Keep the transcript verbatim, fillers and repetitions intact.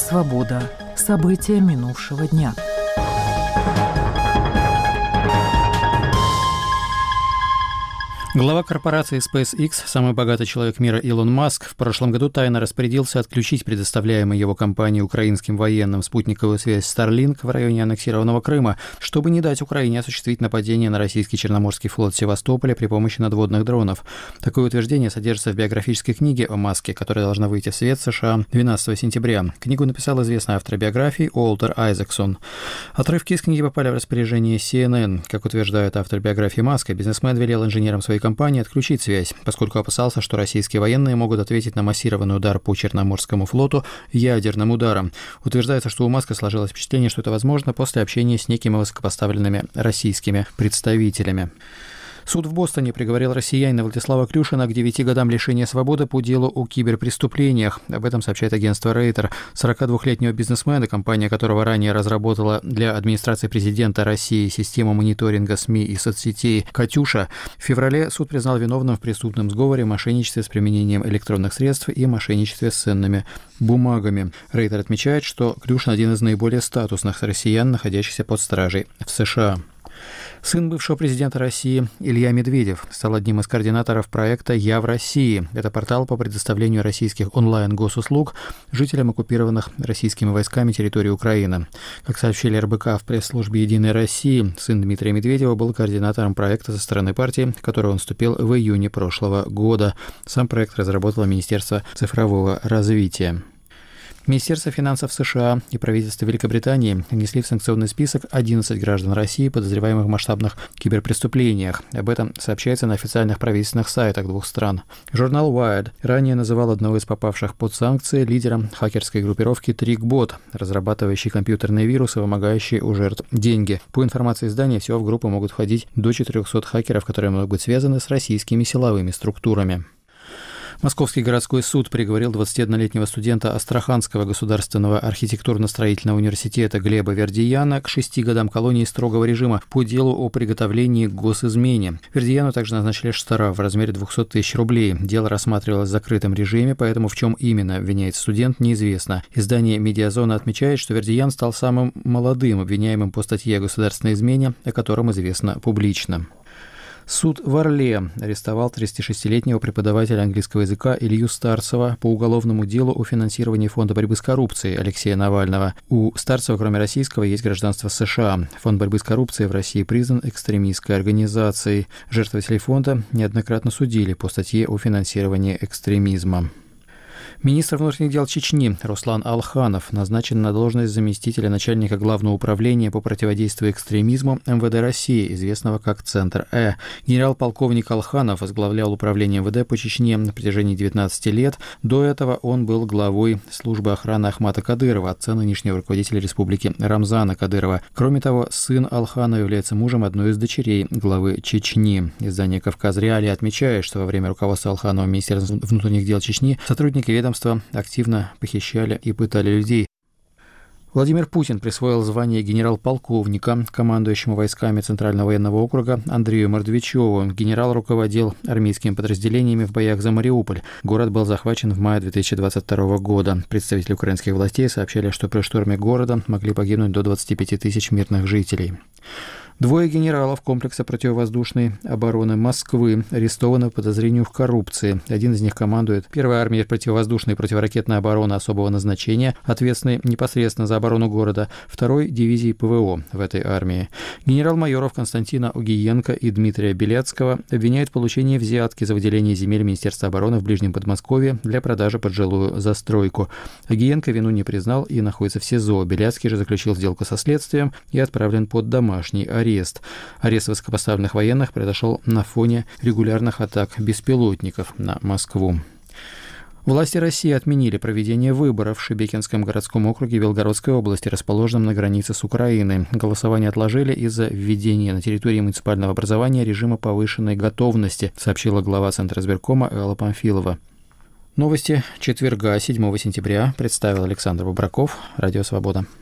«Свобода». События минувшего дня. Глава корпорации SpaceX, самый богатый человек мира Илон Маск, в прошлом году тайно распорядился отключить предоставляемую его компанией украинским военным спутниковую связь Starlink в районе аннексированного Крыма, чтобы не дать Украине осуществить нападение на российский Черноморский флот Севастополя при помощи надводных дронов. Такое утверждение содержится в биографической книге о Маске, которая должна выйти в свет в США двенадцатого сентября. Книгу написал известный автор биографии Уолтер Айзексон. Отрывки из книги попали в распоряжение си эн эн. Как утверждает автор биографии Маска, бизнесмен велел инженерам своей компании отключить связь, поскольку опасался, что российские военные могут ответить на массированный удар по Черноморскому флоту ядерным ударом. Утверждается, что у Маска сложилось впечатление, что это возможно после общения с некими высокопоставленными российскими представителями. Суд в Бостоне приговорил россиянина Владислава Клюшина к девяти годам лишения свободы по делу о киберпреступлениях. Об этом сообщает агентство Рейтер. сорокадвухлетнего бизнесмена, компания которого ранее разработала для администрации президента России систему мониторинга СМИ и соцсетей «Катюша», в феврале суд признал виновным в преступном сговоре, мошенничестве с применением электронных средств и мошенничестве с ценными бумагами. Рейтер отмечает, что Клюшин один из наиболее статусных россиян, находящихся под стражей в США. Сын бывшего президента России Илья Медведев стал одним из координаторов проекта «Я в России». Это портал по предоставлению российских онлайн-госуслуг жителям оккупированных российскими войсками территории Украины. Как сообщили эр бэ ка в пресс-службе «Единой России», сын Дмитрия Медведева был координатором проекта со стороны партии, в который он вступил в июне прошлого года. Сам проект разработало Министерство цифрового развития. Министерство финансов США и правительство Великобритании внесли в санкционный список одиннадцать граждан России, подозреваемых в масштабных киберпреступлениях. Об этом сообщается на официальных правительственных сайтах двух стран. Журнал Wired ранее называл одного из попавших под санкции лидером хакерской группировки TrickBot, разрабатывающей компьютерные вирусы, вымогающие у жертв деньги. По информации издания, всего в группу могут входить до четырехсот хакеров, которые могут быть связаны с российскими силовыми структурами. Московский городской суд приговорил двадцатиоднолетнего студента Астраханского государственного архитектурно-строительного университета Глеба Вердияна к шести годам колонии строгого режима по делу о приготовлении к госизмене. Вердияну также назначили штраф в размере двухсот тысяч рублей. Дело рассматривалось в закрытом режиме, поэтому в чем именно обвиняется студент, неизвестно. Издание «Медиазона» отмечает, что Вердиян стал самым молодым обвиняемым по статье о государственной измене, о котором известно публично. Суд в Орле арестовал тридцатишестилетнего преподавателя английского языка Илью Старцева по уголовному делу о финансировании Фонда борьбы с коррупцией Алексея Навального. У Старцева, кроме российского, есть гражданство США. Фонд борьбы с коррупцией в России признан экстремистской организацией. Жертвователей фонда неоднократно судили по статье о финансировании экстремизма. Министр внутренних дел Чечни Руслан Алханов назначен на должность заместителя начальника Главного управления по противодействию экстремизму эм вэ дэ России, известного как Центр Э. Генерал-полковник Алханов возглавлял управление эм вэ дэ по Чечне на протяжении девятнадцати лет. До этого он был главой службы охраны Ахмата Кадырова, отца нынешнего руководителя республики Рамзана Кадырова. Кроме того, сын Алханова является мужем одной из дочерей главы Чечни. Издание «Кавказ Реалии» отмечает, что во время руководства Алханова Министерства внутренних дел Чечни сотрудники ведомства активно похищали и пытали людей. Владимир Путин присвоил звание генерал-полковника командующему войсками Центрального военного округа Андрею Мордвичеву. Генерал руководил армейскими подразделениями в боях за Мариуполь. Город был захвачен в мае две тысячи двадцать второго года. Представители украинских властей сообщали, что при штурме города могли погибнуть до двадцати пяти тысяч мирных жителей. Двое генералов комплекса противовоздушной обороны Москвы арестованы по подозрению в коррупции. Один из них командует первой армией противовоздушной и противоракетной обороны особого назначения, ответственной непосредственно за оборону города, второй дивизии пэ вэ о в этой армии. Генерал-майоров Константина Огиенко и Дмитрия Белецкого обвиняют в получении взятки за выделение земель Министерства обороны в Ближнем Подмосковье для продажи под жилую застройку. Огиенко вину не признал и находится в СИЗО. Белецкий же заключил сделку со следствием и отправлен под домашний арест. Арест. Арест высокопоставленных военных произошел на фоне регулярных атак беспилотников на Москву. Власти России отменили проведение выборов в Шебекинском городском округе Белгородской области, расположенном на границе с Украиной. Голосование отложили из-за введения на территории муниципального образования режима повышенной готовности, сообщила глава Центра избиркома Элла Памфилова. Новости четверга, седьмого сентября, представил Александр Бобраков, Радио Свобода.